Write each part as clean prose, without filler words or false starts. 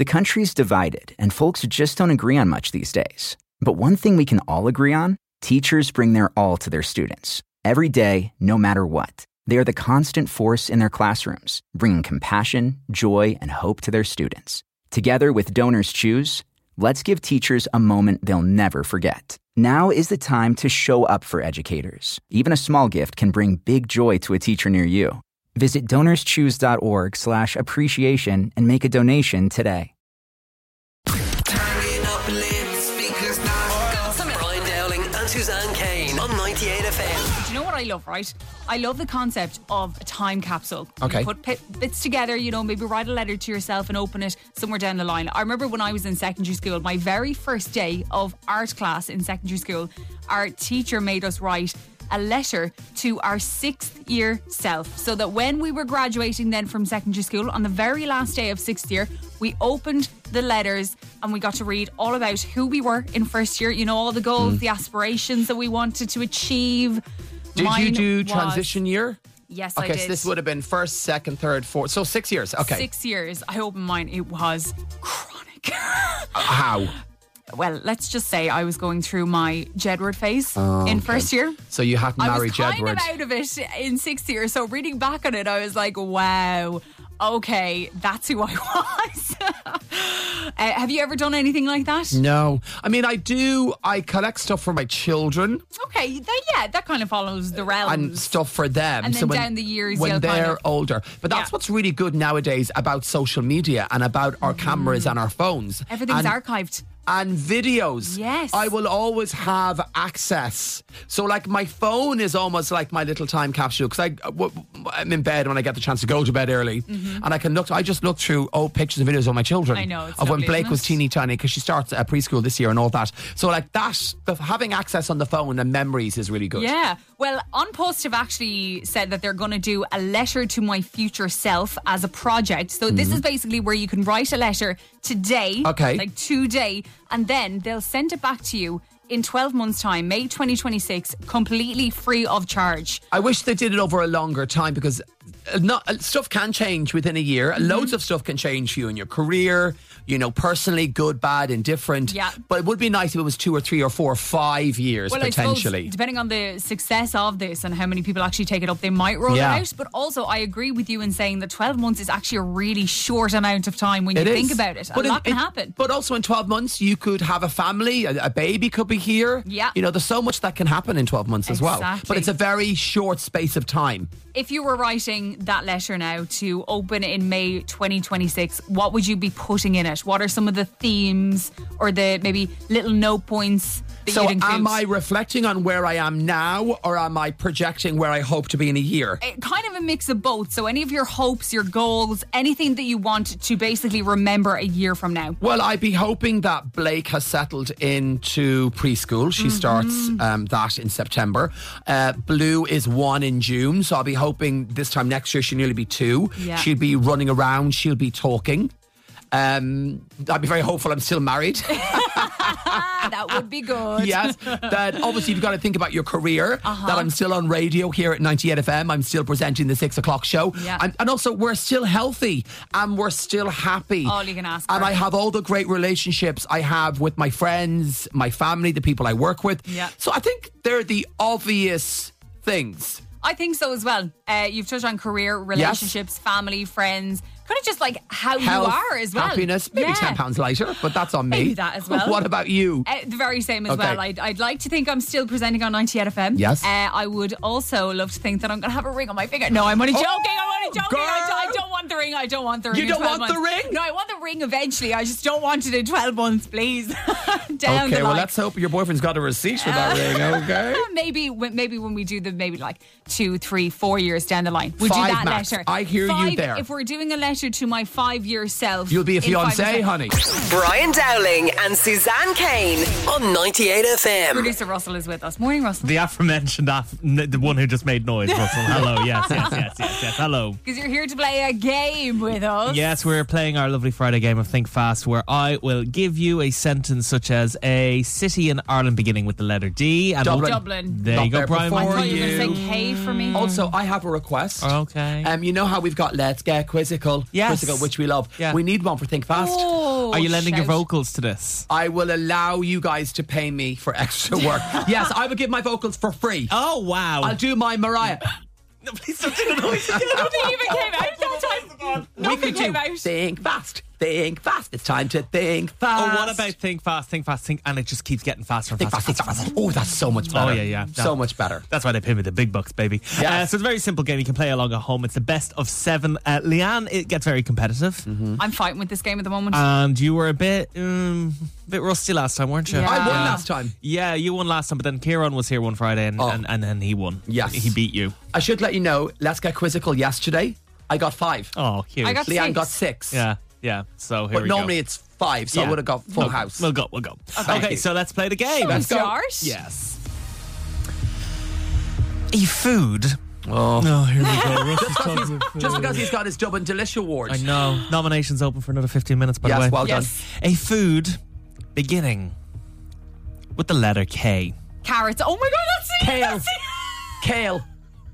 The country's divided, and folks just don't agree on much these days. But one thing we can all agree on, teachers bring their all to their students. Every day, no matter what. They are the constant force in their classrooms, bringing compassion, joy, and hope to their students. Together with Donors Choose, let's give teachers a moment they'll never forget. Now is the time to show up for educators. Even a small gift can bring big joy to a teacher near you. Visit donorschoose.org/appreciation and make a donation today. Turning up speakers now. Got some Brian Dowling and Suzanne Kane on 98 FM. Do you know what I love, right? I love the concept of a time capsule. Okay. You put bits together, maybe write a letter to yourself and open it somewhere down the line. I remember when I was in secondary school, my very first day of art class in secondary school, our teacher made us write a letter to our 6th year self, so that when we were graduating then from secondary school on the very last day of 6th year, we opened the letters and we got to read all about who we were in first year, all the goals, the aspirations that we wanted to achieve. Did you do transition year? Yes, I Okay, did. so this would have been first, second, third, fourth. So 6 years. Okay. 6 years. I opened mine. It was chronic. How? Well, let's just say I was going through my Jedward phase in first year. So you hadn't married I was Jedward. kind of out of it in 6th year. So reading back on it, I was like, wow, okay, that's who I was. Have you ever done anything like that? No. I mean, I do. I collect stuff for my children. Okay, that kind of follows the realms. And stuff for them. And then down the years, when you'll they're kind of- older. But that's Yeah. what's really good nowadays about social media and about our cameras and our phones. Everything's and, archived. And videos. Yes. I will always have access. So, like, my phone is almost like my little time capsule because I'm in bed when I get the chance to go to bed early. And I just look through old pictures and videos of my children. I know, it's of when lovely, Blake isn't was it? teeny tiny because she starts at preschool this year and all that. So, like, having access on the phone and memories is really good. Yeah. Well, On Post have actually said that they're going to do a letter to my future self as a project. So this is basically where you can write a letter today. Okay. Like today. And then they'll send it back to you in 12 months' time, May 2026, completely free of charge. I wish they did it over a longer time because stuff can change within a year. Loads of stuff can change for you in your career, personally, good, bad, indifferent. Yeah. But it would be nice if it was 2 or 3 or 4 or 5 years Well, potentially. I suppose, depending on the success of this and how many people actually take it up, they might roll Yeah. it out. But also, I agree with you in saying that 12 months is actually a really short amount of time when you It is. think about it. A lot can happen. But also in 12 months, you could have a family, a baby could be here. Yeah. There's so much that can happen in 12 months as well. Exactly. But it's a very short space of time. If you were writing that letter now to open in May 2026, what would you be putting in it? What are some of the themes or the maybe little note points that So you'd include? am I reflecting on where I am now or am I projecting where I hope to be in a year? Kind of a mix of both. So any of your hopes, your goals, anything that you want to basically remember a year from now. Well, I'd be hoping that Blake has settled into preschool. She starts that in September. Blue is 1 in June, so I'll be hoping this time next year she'll nearly be 2. Yeah. She'll be running around, she'll be talking. I'd be very hopeful I'm still married. That would be good. Yes, that obviously you've got to think about your career, that I'm still on radio here at 98 FM. I'm still presenting the 6 o'clock show. Yeah. And also we're still healthy and we're still happy. All you can ask And for. I have all the great relationships I have with my friends, my family, the people I work with. Yeah. So I think they're the obvious things. I think so as well. You've touched on career, relationships, family, friends, kind of just like how Health, you are as well. happiness, maybe Yeah. 10 pounds lighter, but that's on me. Maybe that as well. What about you? The very same as Okay. well. I'd like to think I'm still presenting on 98 FM. Yes. I would also love to think that I'm going to have a ring on my finger. No, I'm only joking. I'm only joking. girl. I don't want the ring. I don't want the ring. You in don't 12 want the months. ring? No, I want the ring eventually. I just don't want it in 12 months, please. Down the Okay, well, line. let's hope your boyfriend's got a receipt for that ring, okay? Maybe when we do the maybe like 2, 3, 4 years down the line, we'll do 5 that max. letter. I hear you 5, there. If we're doing a letter to my 5-year self, You'll be a in 5 fiancé, years' honey. Brian Dowling and Suzanne Kane on 98 FM. Producer Russell is with us. Morning, Russell. The aforementioned, the one who just made noise, Russell. Hello, yes. Hello. Because you're here to play a game with us. Yes, we're playing our lovely Friday Friday game of Think Fast, where I will give you a sentence such as a city in Ireland beginning with the letter D. And Dublin. There Not you go, there Brian. before I thought you were you. going to say K for me. Also, I have a request. Okay. You know how we've got Let's Get Quizzical, Yes. Quizzical, which we love. Yeah. We need one for Think Fast. Oh, Are you lending your shout. vocals to this? I will allow you guys to pay me for extra work. Yes, I will give my vocals for free. Oh, wow. I'll do my Mariah. No, please don't do the noise. Nothing even came out that time. We Nothing could do came out. Think Fast, Think Fast. It's time to think fast. Oh, what about Think Fast, Think Fast, Think... And it just keeps getting faster and Think faster. Fast, Think Fast? Oh, that's so much better. Oh, yeah. So much better. That's why they pay me the big bucks, baby. Yes. So it's a very simple game. You can play along at home. It's the best of 7. Leanne, it gets very competitive. I'm fighting with this game at the moment. And you were a bit rusty last time, weren't you? Yeah. I won last time. Yeah, you won last time, but then Kieran was here one Friday and then he won. Yes. He beat you. I should let you know, Let's Get Quizzical yesterday, I got 5. Oh, cute. I got Leanne 6. got 6. Yeah. So here But we normally go. it's 5, so I would have got full house. We'll go. Thank Okay, you. so let's play the game. Let's go. Yes. A food. Oh. Here we go. Russ is talking about food. Just because he's got his Dublin Delish Award. I know. Nominations open for another 15 minutes, by the way. Yes, well Yes. A food beginning with the letter K. Carrots. Oh my God, that's it. Kale. That's it. Kale.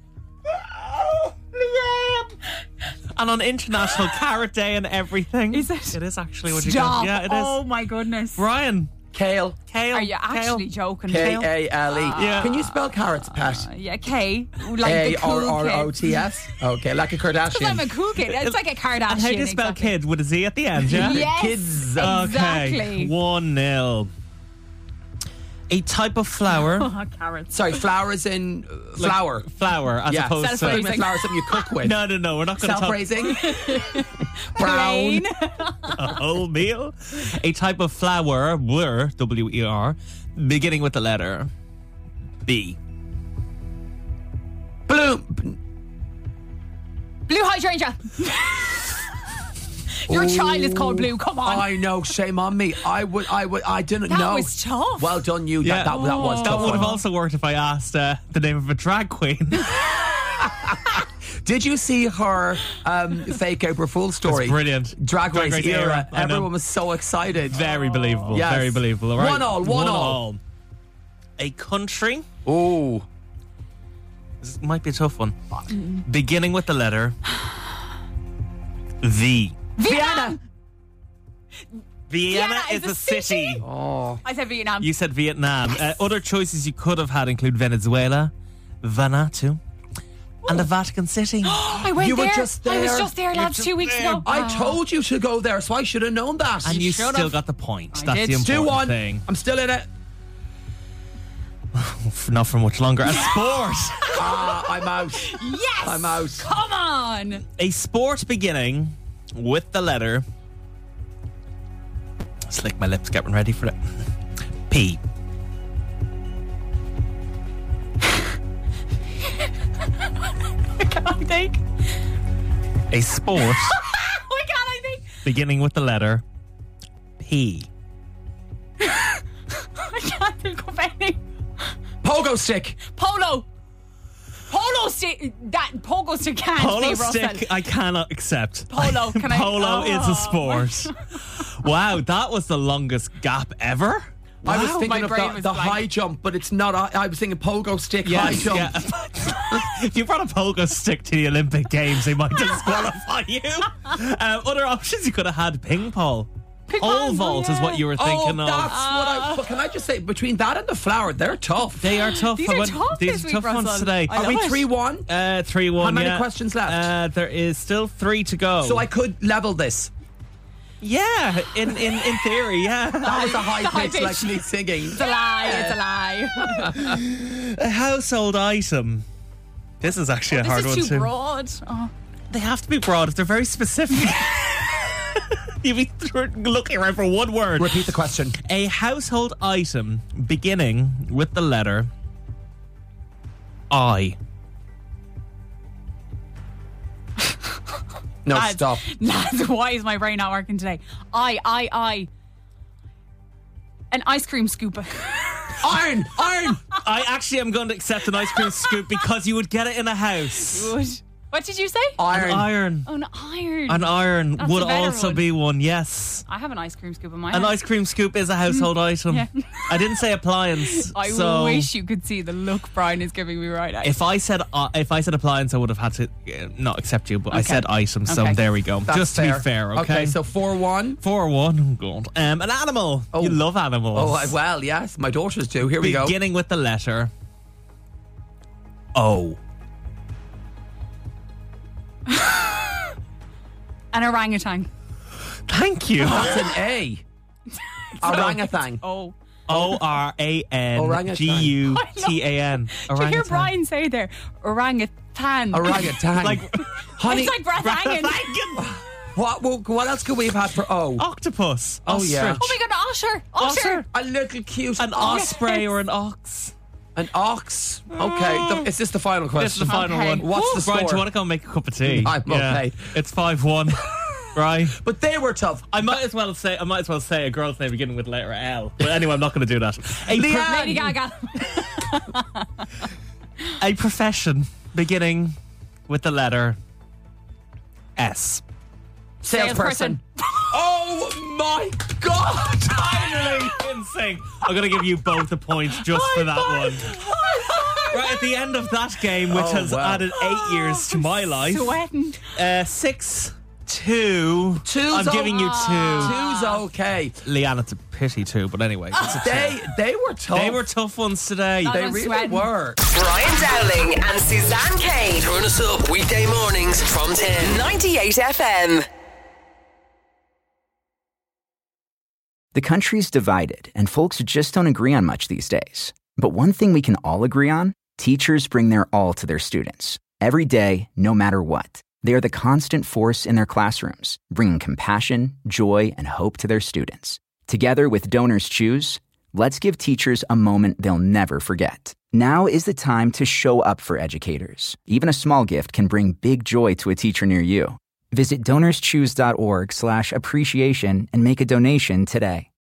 And on International Carrot Day and everything. Is it? It is actually what you Stop. get. Yeah, it is. Oh my goodness. Brian. Kale. Kale. Are you actually Kale. joking? K-A-L-E. Yeah. Can you spell carrots, Pat? Yeah, K. Like the cool kid. A-R-R-O-T-S? Okay, like a Because I'm Kardashian. a cool kid. It's like a Kardashian. And how do you spell exactly. kid with a Z at the end, yeah? Yes. Kids. Exactly. Okay, 1-0. A type of flower. Oh, carrots. Sorry, flour is in flour. Flower as Yeah, opposed to... Self-raising. flour is something you cook with. No, we're not going to talk Self-raising. Brown. Plain. a whole meal. A type of flower, W-E-R, beginning with the letter B. Blue. Blue hydrangea. Your child is called Blue. Come on. I know, shame on me. I didn't That know. was tough. Well done, you. Yeah. That was That tough. would have also worked if I asked the name of a drag queen. Did you see her fake April Fool's story? It's brilliant. Drag Race era. I know. Everyone was so excited. Very believable. Yes. Very believable. All right. One all. A country. Oh. This might be a tough one. Beginning with the letter V. Vienna. Vienna is a a city. Oh. I said Vietnam. You said Vietnam. Other choices you could have had include Venezuela, Vanuatu, and the Vatican City. I went You were there. just I was there. just there, lads, 2 weeks ago. I told you to go there, so I should have known that. And you should still have. got the point. I That's did. the important 2-1. thing. I'm still in it. Not for much longer. A sport. I'm out. Yes. I'm out. Come on. A sport beginning with the letter... Slick my lips, getting ready for it. P. Can I think? A sport What can I think? beginning with the letter P. I can't think of any. Pogo stick. Polo. Polo stick. That pogo stick can't Polo be Russell. stick, I cannot accept. Polo, can I- Polo is Oh. a sport. Wow, that was the longest gap ever. I was Wow, thinking my of brain was the blank. high jump, but it's not. I was thinking pogo stick, high jump. Yeah. If you brought a pogo stick to the Olympic Games, they might disqualify you. Other options you could have had ping pong. Pole vault is what you were thinking oh, of. that's what I. But can I just say, between that and the flower, they're tough. They are tough. These are tough These this are week, tough ones Russell. today. I Are we love it. 3-1? 3-1. How many yeah. questions left? There is still 3 to go. So I could level this. Yeah, in theory, yeah. That was a high high pitch, like pitch. me singing. It's a lie. It's a lie. A household item. This is actually a hard This one is too too. broad. Oh. They have to be broad if they're very specific. You'd be looking around for one word. Repeat the question. A household item beginning with the letter I. No, Lads, stop. Lads, why is my brain not working today? I. An ice cream scooper. Iron. I actually am going to accept an ice cream scoop because you would get it in a house. Good. What did you say? Iron. An iron. Oh, an iron. An iron That's would a better also one. be one, yes. I have an ice cream scoop in my An house. ice cream scoop is a household item. Yeah. I didn't say appliance. I so wish you could see the look Brian is giving me right now. if I said appliance, I would have had to not accept you. But I Okay. said item, so Okay. there we go. That's Just to be fair, okay? So 4-1. 4-1. Oh, God. An animal. Oh. You love animals. Oh, well, yes. My daughters do. Here we go. Beginning with the letter O. An orangutan. Thank you. That's an A. Orangutan. Oh. Orangutan. Did you hear Orangutan. Brian say there? Orangutan. Orangutan. Like Honey, It's like breath hanging. what else could we have had for O? octopus. Oh, yeah. Ostrich. Oh my God, Osher. Osher. A little cute An osprey or an ox. An ox. Okay. Is this the final question? This is the final Okay. one. What's the Brian, do score? you want to go make a cup of tea? I'm okay. It's 5-1. Right. But they were tough. I might as well say a girl's name beginning with the letter L. But anyway, I'm not going to do that. Lady Gaga. A profession beginning with the letter S. Salesperson. Oh my God! Finally in sync. I'm going to give you both a point just for that one. Right at the end of that game, which has added 8 years to my life. Sweating. 6-2. Two's I'm giving you 2. Two's okay. Leanne, it's a pity too, but anyway. It's a 2. They were tough. They were tough ones today. Not They I'm really sweating. were. Brian Dowling and Suzanne Kane. Turn us up weekday mornings from 10. 98 FM. The country's divided, and folks just don't agree on much these days. But one thing we can all agree on, teachers bring their all to their students. Every day, no matter what. They are the constant force in their classrooms, bringing compassion, joy, and hope to their students. Together with Donors Choose, let's give teachers a moment they'll never forget. Now is the time to show up for educators. Even a small gift can bring big joy to a teacher near you. Visit donorschoose.org/appreciation and make a donation today.